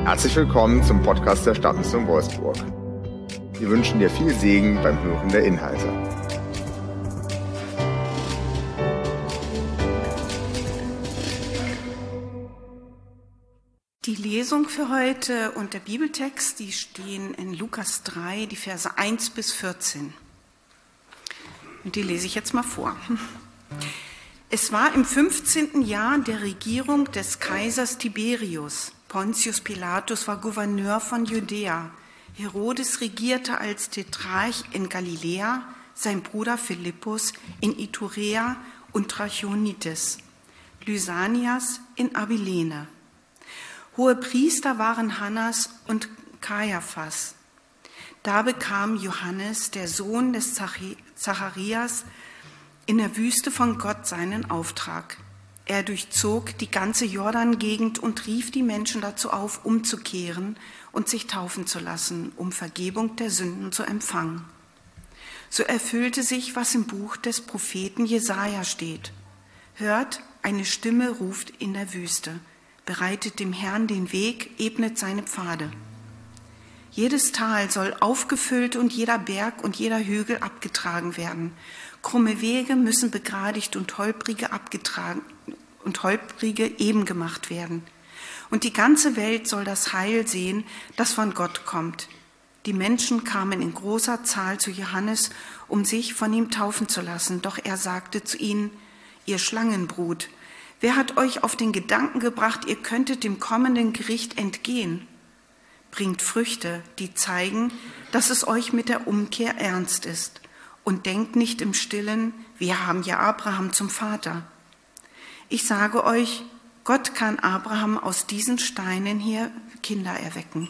Herzlich willkommen zum Podcast der Stadtmission Wolfsburg. Wir wünschen dir viel Segen beim Hören der Inhalte. Die Lesung für heute und der Bibeltext, die stehen in Lukas 3, die Verse 1 bis 14. Und die lese ich jetzt mal vor. Es war im 15. Jahr der Regierung des Kaisers Tiberius. Pontius Pilatus war Gouverneur von Judäa. Herodes regierte als Tetrarch in Galiläa, sein Bruder Philippus in Iturea und Trachonitis, Lysanias in Abilene. Hohe Priester waren Hannas und Kaiaphas. Da bekam Johannes, der Sohn des Zacharias, in der Wüste von Gott seinen Auftrag. Er durchzog die ganze Jordan-Gegend und rief die Menschen dazu auf, umzukehren und sich taufen zu lassen, um Vergebung der Sünden zu empfangen. So erfüllte sich, was im Buch des Propheten Jesaja steht. Hört, eine Stimme ruft in der Wüste. Bereitet dem Herrn den Weg, ebnet seine Pfade. Jedes Tal soll aufgefüllt und jeder Berg und jeder Hügel abgetragen werden. Krumme Wege müssen begradigt und holprige abgetragen und holprige eben gemacht werden. Und die ganze Welt soll das Heil sehen, das von Gott kommt. Die Menschen kamen in großer Zahl zu Johannes, um sich von ihm taufen zu lassen. Doch er sagte zu ihnen: Ihr Schlangenbrut, wer hat euch auf den Gedanken gebracht, ihr könntet dem kommenden Gericht entgehen? Bringt Früchte, die zeigen, dass es euch mit der Umkehr ernst ist. Und denkt nicht im Stillen, wir haben ja Abraham zum Vater. Ich sage euch, Gott kann Abraham aus diesen Steinen hier Kinder erwecken.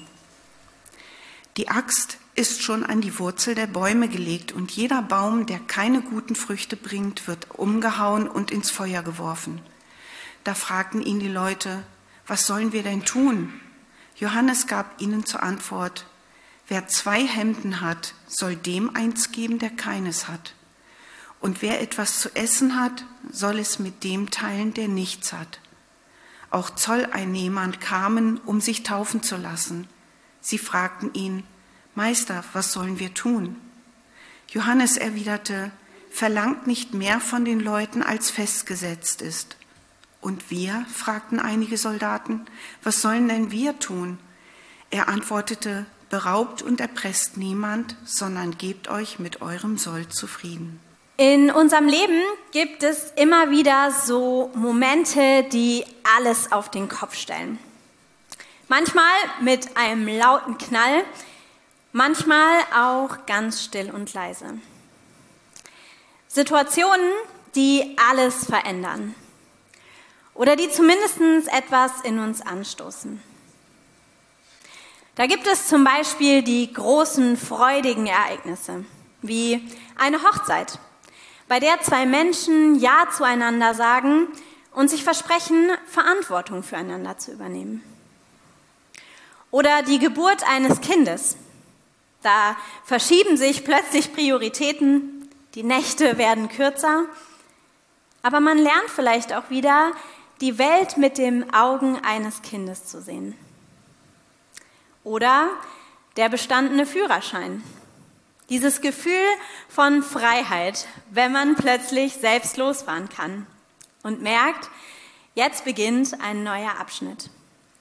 Die Axt ist schon an die Wurzel der Bäume gelegt und jeder Baum, der keine guten Früchte bringt, wird umgehauen und ins Feuer geworfen. Da fragten ihn die Leute: Was sollen wir denn tun? Johannes gab ihnen zur Antwort: Wer 2 Hemden hat, soll dem eins geben, der keines hat. Und wer etwas zu essen hat, soll es mit dem teilen, der nichts hat. Auch Zolleinnehmer kamen, um sich taufen zu lassen. Sie fragten ihn: Meister, was sollen wir tun? Johannes erwiderte: Verlangt nicht mehr von den Leuten, als festgesetzt ist. Und wir, fragten einige Soldaten, was sollen denn wir tun? Er antwortete: Beraubt und erpresst niemand, sondern gebt euch mit eurem Sold zufrieden. In unserem Leben gibt es immer wieder so Momente, die alles auf den Kopf stellen. Manchmal mit einem lauten Knall, manchmal auch ganz still und leise. Situationen, die alles verändern oder die zumindest etwas in uns anstoßen. Da gibt es zum Beispiel die großen, freudigen Ereignisse, wie eine Hochzeit, bei der 2 Menschen Ja zueinander sagen und sich versprechen, Verantwortung füreinander zu übernehmen. Oder die Geburt eines Kindes. Da verschieben sich plötzlich Prioritäten, die Nächte werden kürzer, aber man lernt vielleicht auch wieder, die Welt mit den Augen eines Kindes zu sehen. Oder der bestandene Führerschein. Dieses Gefühl von Freiheit, wenn man plötzlich selbst losfahren kann und merkt, jetzt beginnt ein neuer Abschnitt.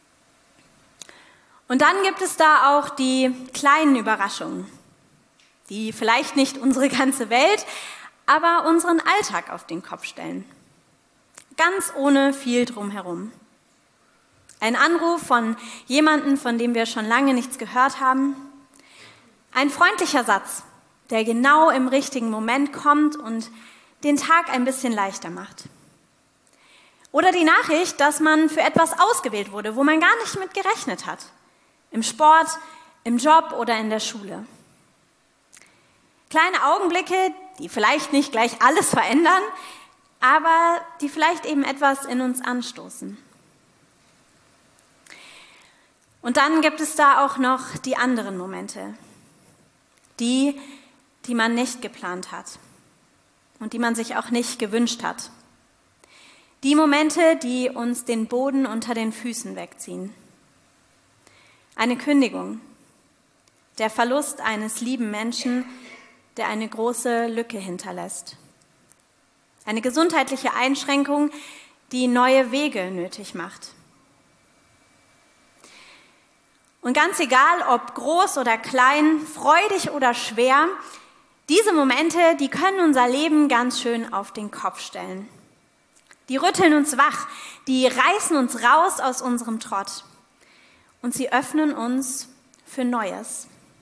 Und dann gibt es da auch die kleinen Überraschungen, die vielleicht nicht unsere ganze Welt, aber unseren Alltag auf den Kopf stellen. Ganz ohne viel drumherum. Ein Anruf von jemandem, von dem wir schon lange nichts gehört haben. Ein freundlicher Satz, der genau im richtigen Moment kommt und den Tag ein bisschen leichter macht. Oder die Nachricht, dass man für etwas ausgewählt wurde, wo man gar nicht mit gerechnet hat. Im Sport, im Job oder in der Schule. Kleine Augenblicke, die vielleicht nicht gleich alles verändern, aber die vielleicht eben etwas in uns anstoßen. Und dann gibt es da auch noch die anderen Momente, die man nicht geplant hat und die man sich auch nicht gewünscht hat. Die Momente, die uns den Boden unter den Füßen wegziehen. eine Kündigung, der Verlust eines lieben Menschen, der eine große Lücke hinterlässt. Eine gesundheitliche Einschränkung, die neue Wege nötig macht. Und ganz egal, ob groß oder klein, freudig oder schwer, diese Momente, die können unser Leben ganz schön auf den Kopf stellen. Die rütteln uns wach, die reißen uns raus aus unserem Trott und sie öffnen uns für Neues.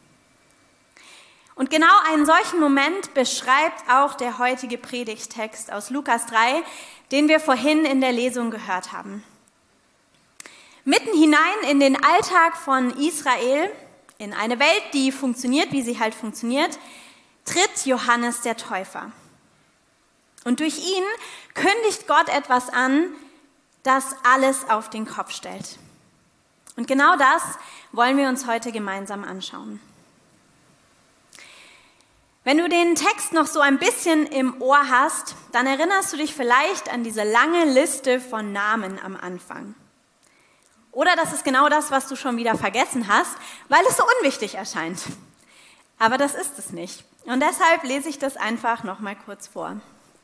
Und genau einen solchen Moment beschreibt auch der heutige Predigttext aus Lukas 3, den wir vorhin in der Lesung gehört haben. Mitten hinein in den Alltag von Israel, in eine Welt, die funktioniert, wie sie halt funktioniert, tritt Johannes der Täufer. Und durch ihn kündigt Gott etwas an, das alles auf den Kopf stellt. Und genau das wollen wir uns heute gemeinsam anschauen. Wenn du den Text noch so ein bisschen im Ohr hast, dann erinnerst du dich vielleicht an diese lange Liste von Namen am Anfang. Oder das ist genau das, was du schon wieder vergessen hast, weil es so unwichtig erscheint. Aber das ist es nicht. Und deshalb lese ich das einfach noch mal kurz vor.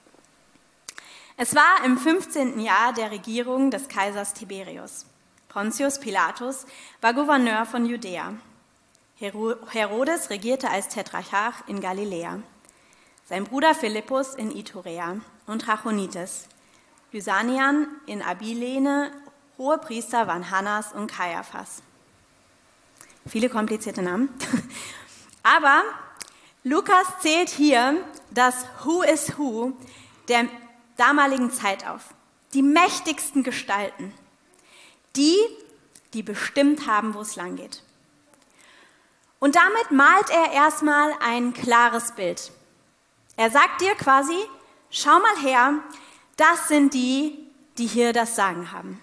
Es war im 15. Jahr der Regierung des Kaisers Tiberius. Pontius Pilatus war Gouverneur von Judäa. Herodes regierte als Tetrarch in Galiläa. Sein Bruder Philippus in Iturea und Trachonitis. Lysanian in Abilene, Hohepriester waren Hannas und Kaiaphas. Viele komplizierte Namen. Aber Lukas zählt hier das Who is Who der damaligen Zeit auf. Die mächtigsten Gestalten. Die bestimmt haben, wo es lang geht. Und damit malt er erstmal ein klares Bild. Er sagt dir quasi, schau mal her, das sind die, die hier das Sagen haben.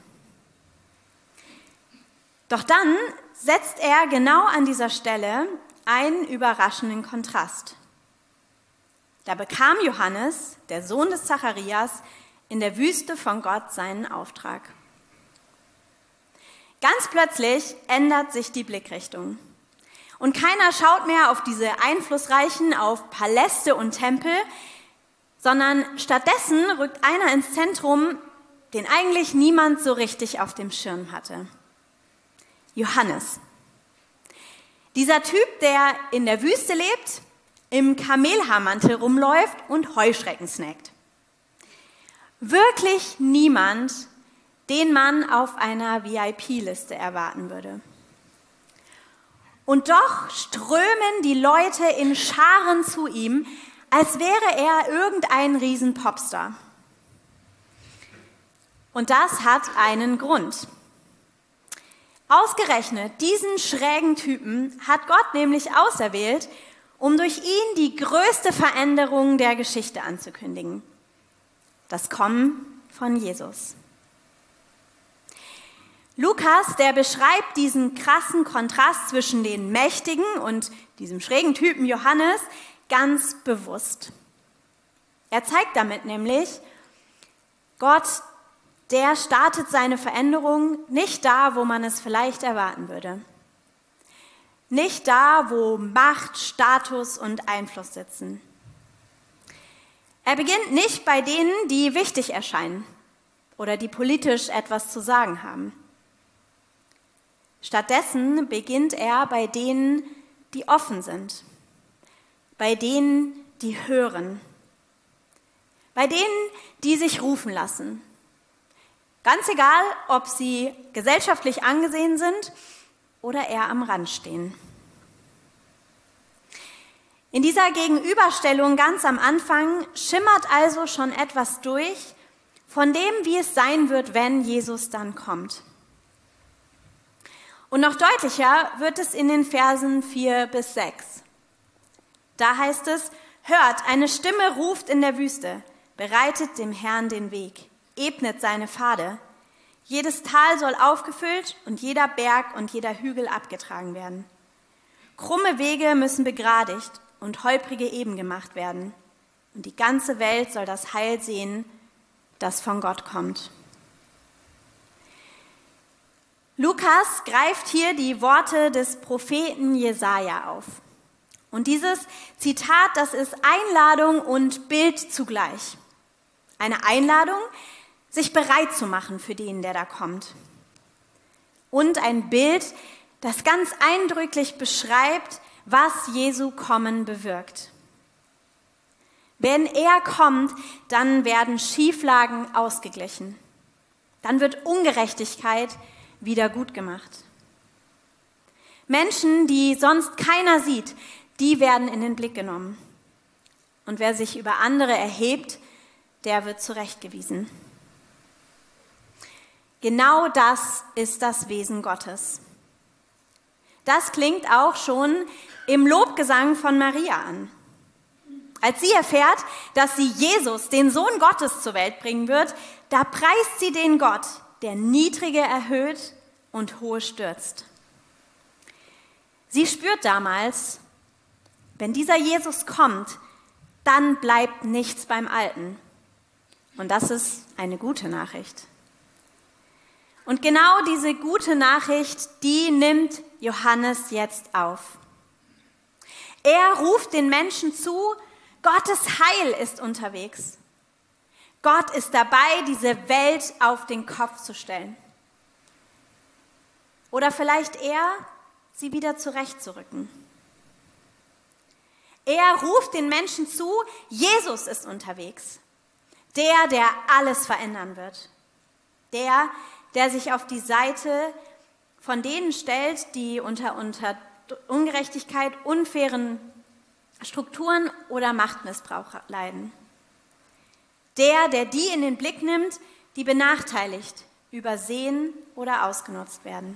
Doch dann setzt er genau an dieser Stelle einen überraschenden Kontrast. Da bekam Johannes, der Sohn des Zacharias, in der Wüste von Gott seinen Auftrag. Ganz plötzlich ändert sich die Blickrichtung. Und keiner schaut mehr auf diese Einflussreichen, auf Paläste und Tempel, sondern stattdessen rückt einer ins Zentrum, den eigentlich niemand so richtig auf dem Schirm hatte. Johannes. Dieser Typ, der in der Wüste lebt, im Kamelhaarmantel rumläuft und Heuschrecken snackt. Wirklich niemand, den man auf einer VIP-Liste erwarten würde. Und doch strömen die Leute in Scharen zu ihm, als wäre er irgendein Riesen-Popstar. Und das hat einen Grund. Ausgerechnet diesen schrägen Typen hat Gott nämlich auserwählt, um durch ihn die größte Veränderung der Geschichte anzukündigen. Das Kommen von Jesus. Lukas, der beschreibt diesen krassen Kontrast zwischen den mächtigen und diesem schrägen Typen Johannes ganz bewusst. Er zeigt damit nämlich, Gott, der startet seine Veränderung nicht da, wo man es vielleicht erwarten würde. Nicht da, wo Macht, Status und Einfluss sitzen. Er beginnt nicht bei denen, die wichtig erscheinen oder die politisch etwas zu sagen haben. Stattdessen beginnt er bei denen, die offen sind, bei denen, die hören, bei denen, die sich rufen lassen. Ganz egal, ob sie gesellschaftlich angesehen sind oder eher am Rand stehen. In dieser Gegenüberstellung ganz am Anfang schimmert also schon etwas durch von dem, wie es sein wird, wenn Jesus dann kommt. Und noch deutlicher wird es in den Versen 4 bis 6. Da heißt es, hört, eine Stimme ruft in der Wüste, bereitet dem Herrn den Weg, ebnet seine Pfade. Jedes Tal soll aufgefüllt und jeder Berg und jeder Hügel abgetragen werden. Krumme Wege müssen begradigt und holprige eben gemacht werden. Und die ganze Welt soll das Heil sehen, das von Gott kommt. Lukas greift hier die Worte des Propheten Jesaja auf. Und dieses Zitat, das ist Einladung und Bild zugleich. Eine Einladung, sich bereit zu machen für den, der da kommt. Und ein Bild, das ganz eindrücklich beschreibt, was Jesu Kommen bewirkt. Wenn er kommt, dann werden Schieflagen ausgeglichen. Dann wird Ungerechtigkeit wieder gut gemacht. Menschen, die sonst keiner sieht, die werden in den Blick genommen. Und wer sich über andere erhebt, der wird zurechtgewiesen. Genau das ist das Wesen Gottes. Das klingt auch schon im Lobgesang von Maria an. Als sie erfährt, dass sie Jesus, den Sohn Gottes, zur Welt bringen wird, da preist sie den Gott, der Niedrige erhöht und Hohe stürzt. Sie spürt damals, wenn dieser Jesus kommt, dann bleibt nichts beim Alten. Und das ist eine gute Nachricht. Und genau diese gute Nachricht, die nimmt Johannes jetzt auf. Er ruft den Menschen zu, Gottes Heil ist unterwegs. Gott ist dabei, diese Welt auf den Kopf zu stellen. Oder vielleicht eher, sie wieder zurechtzurücken. Er ruft den Menschen zu, Jesus ist unterwegs. Der alles verändern wird. Der sich auf die Seite von denen stellt, die unter Ungerechtigkeit, unfairen Strukturen oder Machtmissbrauch leiden. Der die in den Blick nimmt, die benachteiligt, übersehen oder ausgenutzt werden.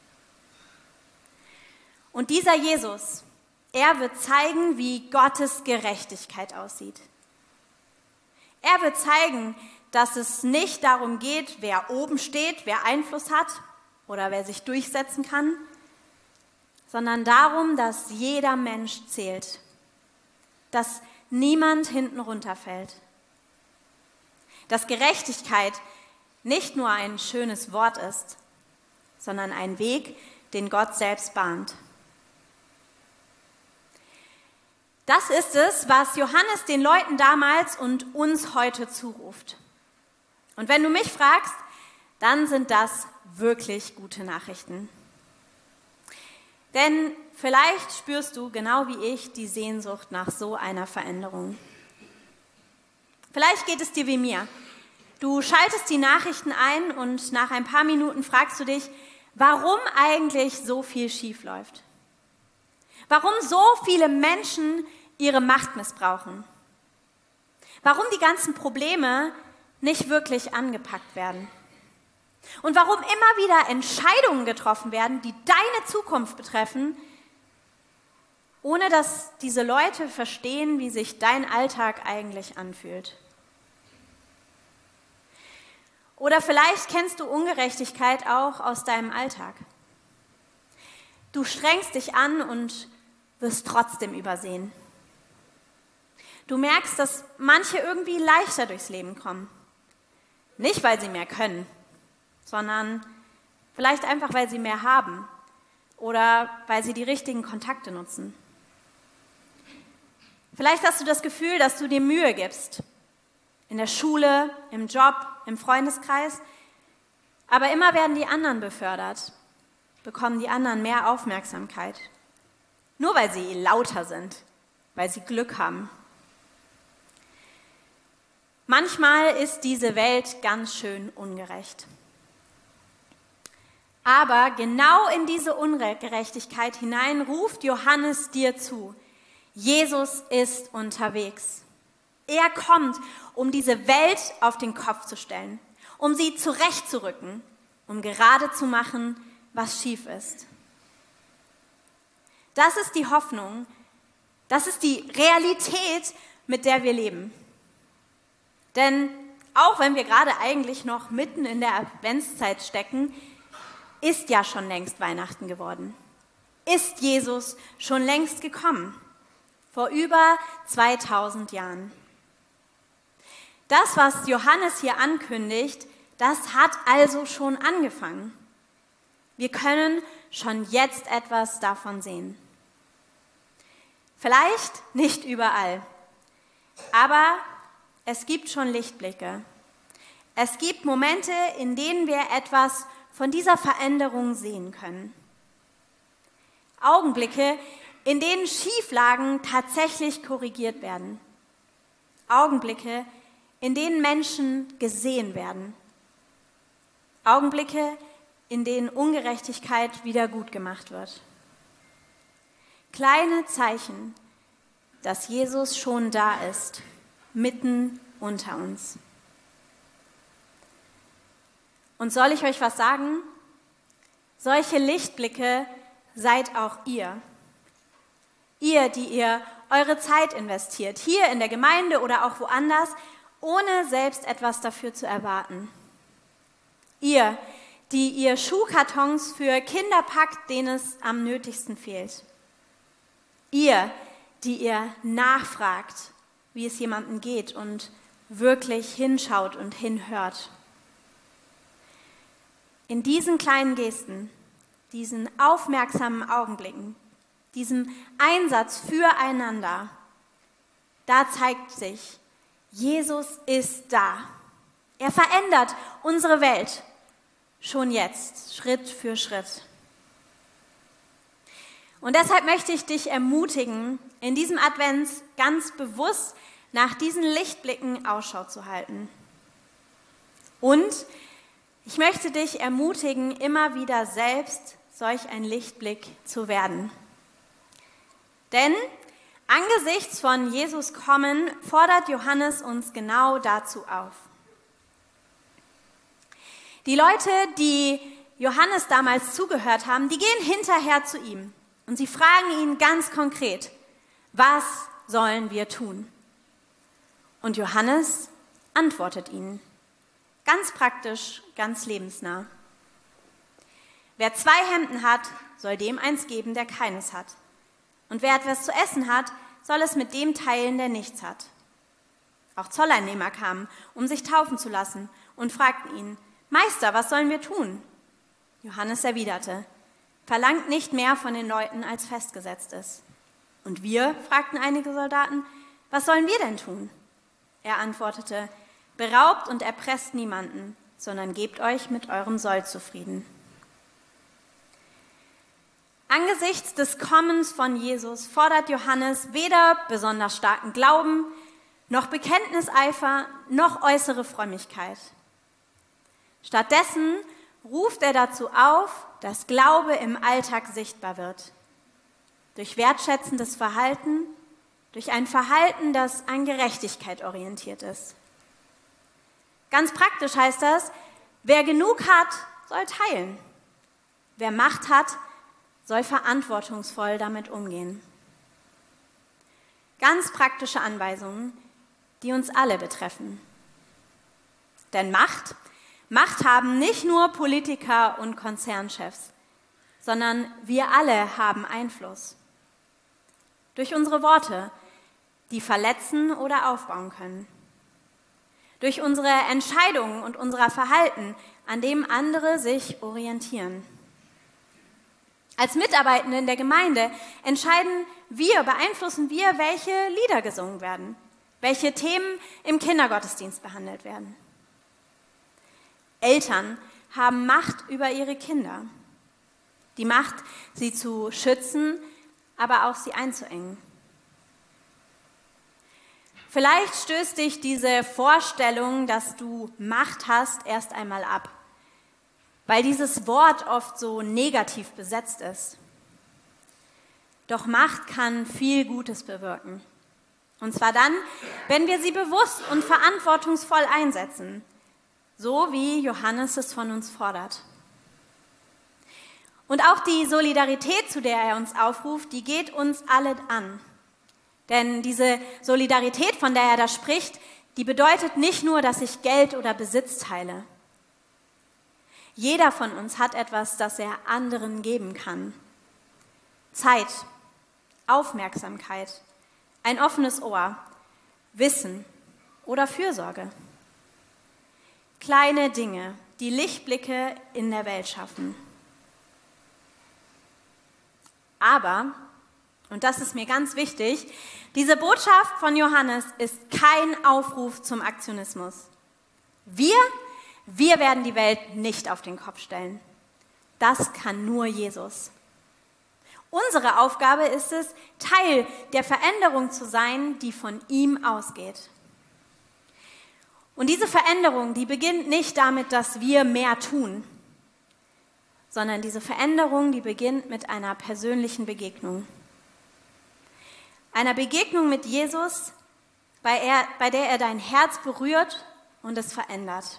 Und dieser Jesus, er wird zeigen, wie Gottes Gerechtigkeit aussieht. Er wird zeigen, dass es nicht darum geht, wer oben steht, wer Einfluss hat oder wer sich durchsetzen kann, sondern darum, dass jeder Mensch zählt, dass niemand hinten runterfällt, dass Gerechtigkeit nicht nur ein schönes Wort ist, sondern ein Weg, den Gott selbst bahnt. Das ist es, was Johannes den Leuten damals und uns heute zuruft. Und wenn du mich fragst, dann sind das wirklich gute Nachrichten. Denn vielleicht spürst du, genau wie ich, die Sehnsucht nach so einer Veränderung. Vielleicht geht es dir wie mir. Du schaltest die Nachrichten ein und nach ein paar Minuten fragst du dich, warum eigentlich so viel schief läuft. Warum so viele Menschen ihre Macht missbrauchen. Warum die ganzen Probleme nicht wirklich angepackt werden. Und warum immer wieder Entscheidungen getroffen werden, die deine Zukunft betreffen, ohne dass diese Leute verstehen, wie sich dein Alltag eigentlich anfühlt. Oder vielleicht kennst du Ungerechtigkeit auch aus deinem Alltag. Du strengst dich an und wirst trotzdem übersehen. Du merkst, dass manche irgendwie leichter durchs Leben kommen. Nicht, weil sie mehr können, sondern vielleicht einfach, weil sie mehr haben oder weil sie die richtigen Kontakte nutzen. Vielleicht hast du das Gefühl, dass du dir Mühe gibst. In der Schule, im Job, im Freundeskreis. Aber immer werden die anderen befördert, bekommen die anderen mehr Aufmerksamkeit. Nur weil sie lauter sind, weil sie Glück haben. Manchmal ist diese Welt ganz schön ungerecht. Aber genau in diese Ungerechtigkeit hinein ruft Johannes dir zu. Jesus ist unterwegs. Er kommt, um diese Welt auf den Kopf zu stellen, um sie zurechtzurücken, um gerade zu machen, was schief ist. Das ist die Hoffnung, das ist die Realität, mit der wir leben. Denn auch wenn wir gerade eigentlich noch mitten in der Adventszeit stecken, ist ja schon längst Weihnachten geworden. Ist Jesus schon längst gekommen, vor über 2000 Jahren. Das, was Johannes hier ankündigt, das hat also schon angefangen. Wir können schon jetzt etwas davon sehen. Vielleicht nicht überall, aber es gibt schon Lichtblicke. Es gibt Momente, in denen wir etwas von dieser Veränderung sehen können. Augenblicke, in denen Schieflagen tatsächlich korrigiert werden. Augenblicke, in denen Menschen gesehen werden. Augenblicke, in denen Ungerechtigkeit wieder gut gemacht wird. Kleine Zeichen, dass Jesus schon da ist, mitten unter uns. Und soll ich euch was sagen? Solche Lichtblicke seid auch ihr. Ihr, die ihr eure Zeit investiert, hier in der Gemeinde oder auch woanders, ohne selbst etwas dafür zu erwarten. Ihr, die ihr Schuhkartons für Kinder packt, denen es am nötigsten fehlt. Ihr, die ihr nachfragt, wie es jemandem geht und wirklich hinschaut und hinhört. In diesen kleinen Gesten, diesen aufmerksamen Augenblicken, diesem Einsatz füreinander, da zeigt sich, Jesus ist da. Er verändert unsere Welt schon jetzt, Schritt für Schritt. Und deshalb möchte ich dich ermutigen, in diesem Advent ganz bewusst nach diesen Lichtblicken Ausschau zu halten. Und ich möchte dich ermutigen, immer wieder selbst solch ein Lichtblick zu werden. Denn angesichts von Jesus Kommen fordert Johannes uns genau dazu auf. Die Leute, die Johannes damals zugehört haben, die gehen hinterher zu ihm und sie fragen ihn ganz konkret, was sollen wir tun? Und Johannes antwortet ihnen, ganz praktisch, ganz lebensnah. Wer 2 Hemden hat, soll dem eins geben, der keines hat. Und wer etwas zu essen hat, soll es mit dem teilen, der nichts hat. Auch Zolleinnehmer kamen, um sich taufen zu lassen, und fragten ihn, Meister, was sollen wir tun? Johannes erwiderte, verlangt nicht mehr von den Leuten, als festgesetzt ist. Und wir, fragten einige Soldaten, was sollen wir denn tun? Er antwortete, beraubt und erpresst niemanden, sondern gebt euch mit eurem Soll zufrieden. Angesichts des Kommens von Jesus fordert Johannes weder besonders starken Glauben, noch Bekenntniseifer, noch äußere Frömmigkeit. Stattdessen ruft er dazu auf, dass Glaube im Alltag sichtbar wird. Durch wertschätzendes Verhalten, durch ein Verhalten, das an Gerechtigkeit orientiert ist. Ganz praktisch heißt das, wer genug hat, soll teilen. Wer Macht hat, soll verantwortungsvoll damit umgehen. Ganz praktische Anweisungen, die uns alle betreffen. Denn Macht haben nicht nur Politiker und Konzernchefs, sondern wir alle haben Einfluss. Durch unsere Worte, die verletzen oder aufbauen können. Durch unsere Entscheidungen und unser Verhalten, an dem andere sich orientieren. Als Mitarbeitende in der Gemeinde beeinflussen wir, welche Lieder gesungen werden, welche Themen im Kindergottesdienst behandelt werden. Eltern haben Macht über ihre Kinder. Die Macht, sie zu schützen, aber auch sie einzuengen. Vielleicht stößt dich diese Vorstellung, dass du Macht hast, erst einmal ab, weil dieses Wort oft so negativ besetzt ist. Doch Macht kann viel Gutes bewirken. Und zwar dann, wenn wir sie bewusst und verantwortungsvoll einsetzen, so wie Johannes es von uns fordert. Und auch die Solidarität, zu der er uns aufruft, die geht uns alle an. Denn diese Solidarität, von der er da spricht, die bedeutet nicht nur, dass ich Geld oder Besitz teile. Jeder von uns hat etwas, das er anderen geben kann. Zeit, Aufmerksamkeit, ein offenes Ohr, Wissen oder Fürsorge. Kleine Dinge, die Lichtblicke in der Welt schaffen. Aber, und das ist mir ganz wichtig, diese Botschaft von Johannes ist kein Aufruf zum Aktionismus. Wir werden die Welt nicht auf den Kopf stellen. Das kann nur Jesus. Unsere Aufgabe ist es, Teil der Veränderung zu sein, die von ihm ausgeht. Und diese Veränderung, die beginnt nicht damit, dass wir mehr tun, sondern diese Veränderung, die beginnt mit einer persönlichen Begegnung. Einer Begegnung mit Jesus, bei der er dein Herz berührt und es verändert.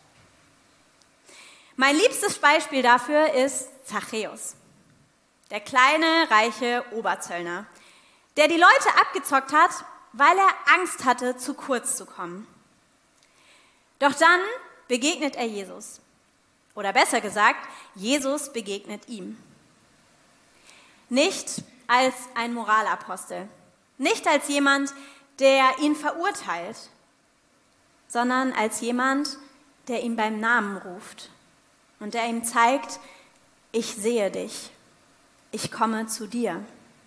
Mein liebstes Beispiel dafür ist Zachäus, der kleine, reiche Oberzöllner, der die Leute abgezockt hat, weil er Angst hatte, zu kurz zu kommen. Doch dann begegnet er Jesus. Oder besser gesagt, Jesus begegnet ihm. Nicht als ein Moralapostel, nicht als jemand, der ihn verurteilt, sondern als jemand, der ihn beim Namen ruft und der ihm zeigt, ich sehe dich, ich komme zu dir.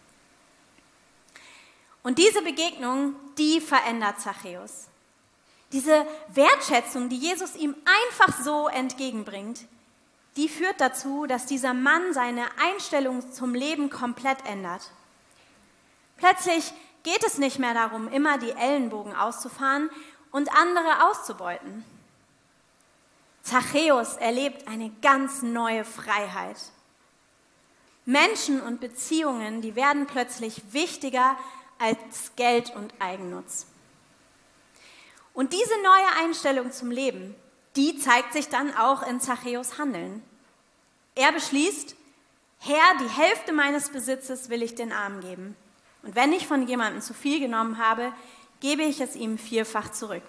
Und diese Begegnung, die verändert Zachäus. Diese Wertschätzung, die Jesus ihm einfach so entgegenbringt, die führt dazu, dass dieser Mann seine Einstellung zum Leben komplett ändert. Plötzlich geht es nicht mehr darum, immer die Ellenbogen auszufahren und andere auszubeuten. Zachäus erlebt eine ganz neue Freiheit. Menschen und Beziehungen, die werden plötzlich wichtiger als Geld und Eigennutz. Und diese neue Einstellung zum Leben, die zeigt sich dann auch in Zachäus Handeln. Er beschließt, Herr, die Hälfte meines Besitzes will ich den Armen geben. Und wenn ich von jemandem zu viel genommen habe, gebe ich es ihm vierfach zurück.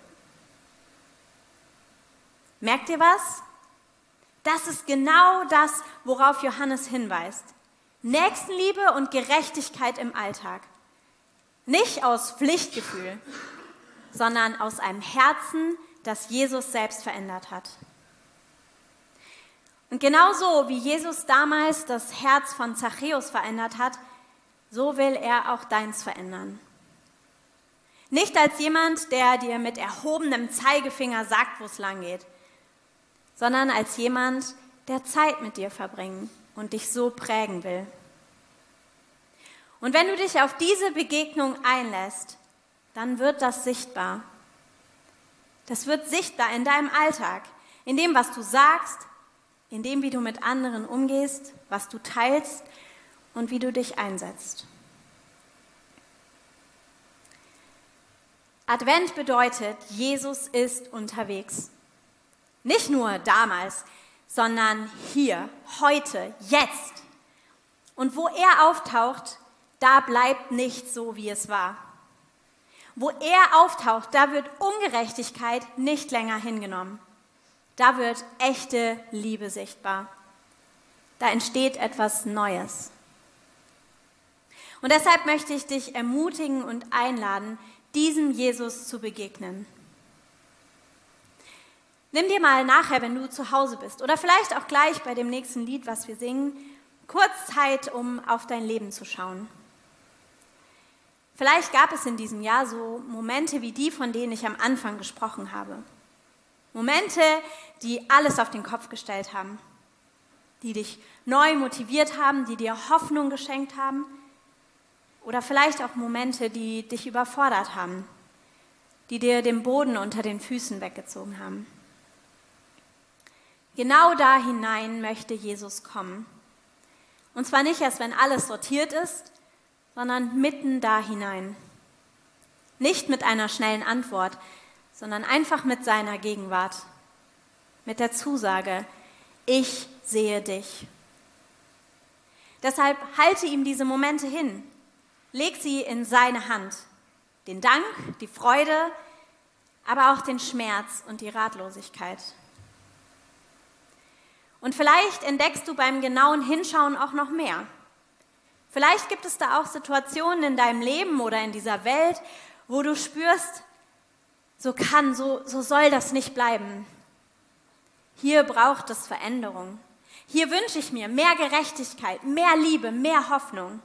Merkt ihr was? Das ist genau das, worauf Johannes hinweist. Nächstenliebe und Gerechtigkeit im Alltag. Nicht aus Pflichtgefühl, sondern aus einem Herzen, das Jesus selbst verändert hat. Und genauso wie Jesus damals das Herz von Zachäus verändert hat, so will er auch deins verändern. Nicht als jemand, der dir mit erhobenem Zeigefinger sagt, wo es lang geht, sondern als jemand, der Zeit mit dir verbringen und dich so prägen will. Und wenn du dich auf diese Begegnung einlässt, dann wird das sichtbar. Das wird sichtbar in deinem Alltag, in dem, was du sagst, in dem, wie du mit anderen umgehst, was du teilst und wie du dich einsetzt. Advent bedeutet, Jesus ist unterwegs. Nicht nur damals, sondern hier, heute, jetzt. Und wo er auftaucht, da bleibt nichts so, wie es war. Wo er auftaucht, da wird Ungerechtigkeit nicht länger hingenommen. Da wird echte Liebe sichtbar. Da entsteht etwas Neues. Und deshalb möchte ich dich ermutigen und einladen, diesem Jesus zu begegnen. Nimm dir mal nachher, wenn du zu Hause bist, oder vielleicht auch gleich bei dem nächsten Lied, was wir singen, kurz Zeit, um auf dein Leben zu schauen. Vielleicht gab es in diesem Jahr so Momente wie die, von denen ich am Anfang gesprochen habe. Momente, die alles auf den Kopf gestellt haben, die dich neu motiviert haben, die dir Hoffnung geschenkt haben. Oder vielleicht auch Momente, die dich überfordert haben, die dir den Boden unter den Füßen weggezogen haben. Genau da hinein möchte Jesus kommen. Und zwar nicht erst, wenn alles sortiert ist, sondern mitten da hinein. Nicht mit einer schnellen Antwort, sondern einfach mit seiner Gegenwart. Mit der Zusage, ich sehe dich. Deshalb halte ihm diese Momente hin. Leg sie in seine Hand. Den Dank, die Freude, aber auch den Schmerz und die Ratlosigkeit. Und vielleicht entdeckst du beim genauen Hinschauen auch noch mehr. Vielleicht gibt es da auch Situationen in deinem Leben oder in dieser Welt, wo du spürst, so soll das nicht bleiben. Hier braucht es Veränderung. Hier wünsche ich mir mehr Gerechtigkeit, mehr Liebe, mehr Hoffnung.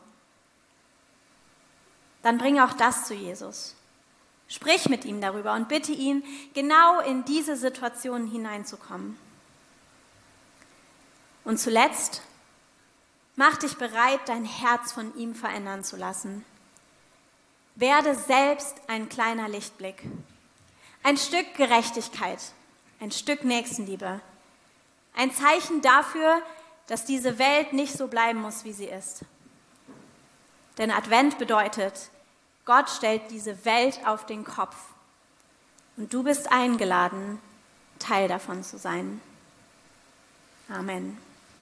Dann bring auch das zu Jesus. Sprich mit ihm darüber und bitte ihn, genau in diese Situation hineinzukommen. Und zuletzt, mach dich bereit, dein Herz von ihm verändern zu lassen. Werde selbst ein kleiner Lichtblick, ein Stück Gerechtigkeit, ein Stück Nächstenliebe, ein Zeichen dafür, dass diese Welt nicht so bleiben muss, wie sie ist. Denn Advent bedeutet, Gott stellt diese Welt auf den Kopf und du bist eingeladen, Teil davon zu sein. Amen.